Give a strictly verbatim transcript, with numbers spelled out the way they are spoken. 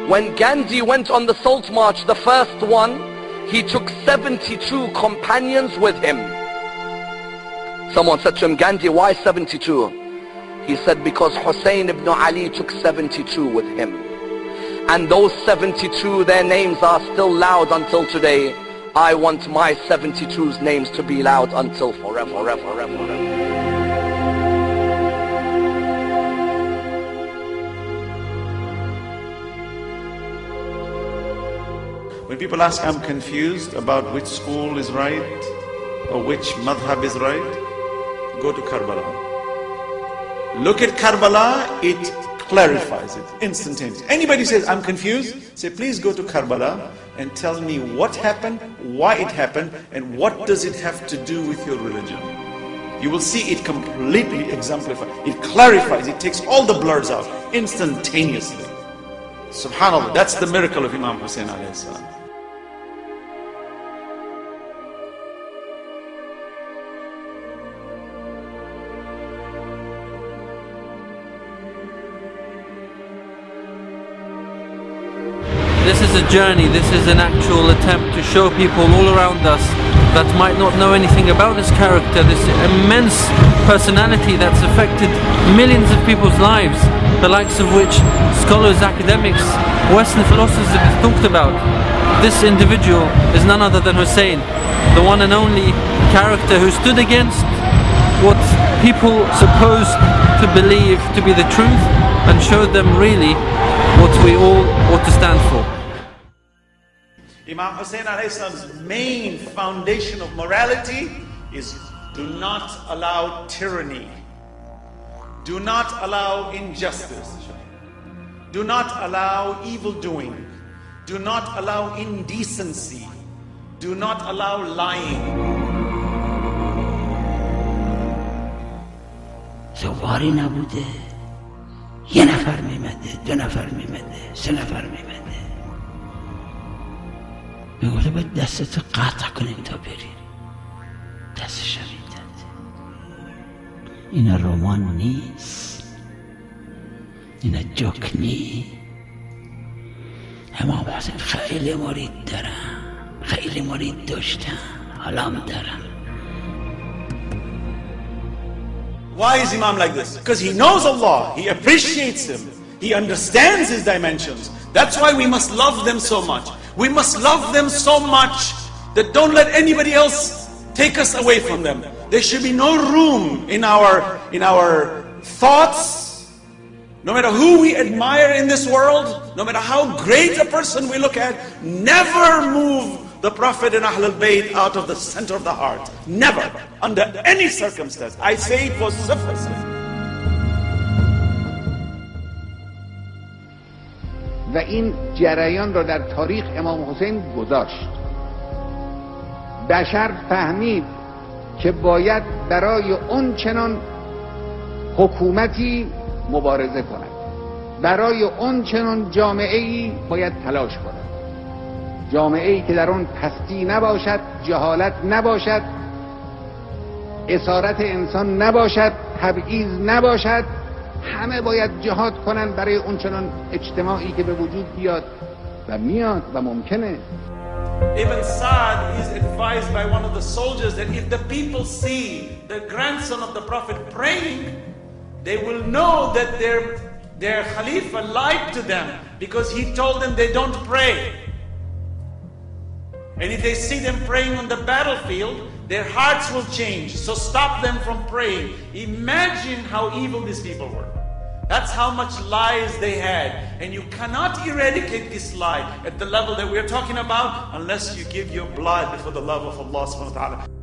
When Gandhi went on the Salt March, the first one, he took seventy-two companions with him. Someone said to him, Gandhi, why seventy-two? He said, because Hussein ibn Ali took seventy-two with him. And those seventy-two, their names are still loud until today. I want my seventy-two's names to be loud until forever, forever, forever, forever. When people ask, I'm confused about which school is right or which madhab is right, go to Karbala. Look at Karbala, it clarifies it instantaneously. Anybody says, I'm confused, say, please go to Karbala and tell me what happened, why it happened, and what does it have to do with your religion. You will see it completely exemplifies, it clarifies, it takes all the blurs out instantaneously. Subhanallah, that's the miracle of Imam Hussein alayhi salam. This is a journey, this is an actual attempt to show people all around us that might not know anything about this character, this immense personality that's affected millions of people's lives, the likes of which scholars, academics, Western philosophers have talked about. This individual is none other than Hussein, the one and only character who stood against what people supposed to believe to be the truth and showed them really what we all ought to stand for. Imam Hussein alayhi salam's main foundation of morality is do not allow tyranny, do not allow injustice, do not allow evil doing, do not allow indecency, do not allow lying. زواری نبوده، یه نفر میمده، دو نفر میمده، سه نفر میمده. میگوله باید دستتو قطع کنین تا برین. دستشو میداد. این رمان نیست، این جوک نی. امام حسین خیلی مرید دارم، خیلی مرید داشتم، حالام دارم. Why is Imam like this? Because he knows Allah, he appreciates Him, he understands His dimensions. That's why we must love them so much. We must love them so much that don't let anybody else take us away from them. There should be no room in our, in our thoughts. No matter who we admire in this world, no matter how great a person we look at, never move the Prophet and Ahlul Bayt out of the center of the heart. Never, under any circumstance. I say it was sufficient. و این جریان را در تاریخ امام حسین گذاشت. بشر فهمید که باید برای اون چنان حکومتی مبارزه کند، برای اون چنان جامعه‌ای باید تلاش کند، جامعه‌ای که در آن پستی نباشد، جهالت نباشد، اسارت انسان نباشد، تبعیض نباشد. همه باید جهاد کنند برای اون چنان اجتماعی که به وجود بیاد و میاد و ممکنه. Ibn Sa'd is advised by one of the soldiers that if the people see the grandson of the Prophet praying, they will know that their, their Khalifa lied to them because he told them they don't pray. And if they see them praying on the battlefield, their hearts will change. So stop them from praying. Imagine how evil these people were. That's how much lies they had. And you cannot eradicate this lie at the level that we're talking about unless you give your blood for the love of Allah subhanahu wa ta'ala.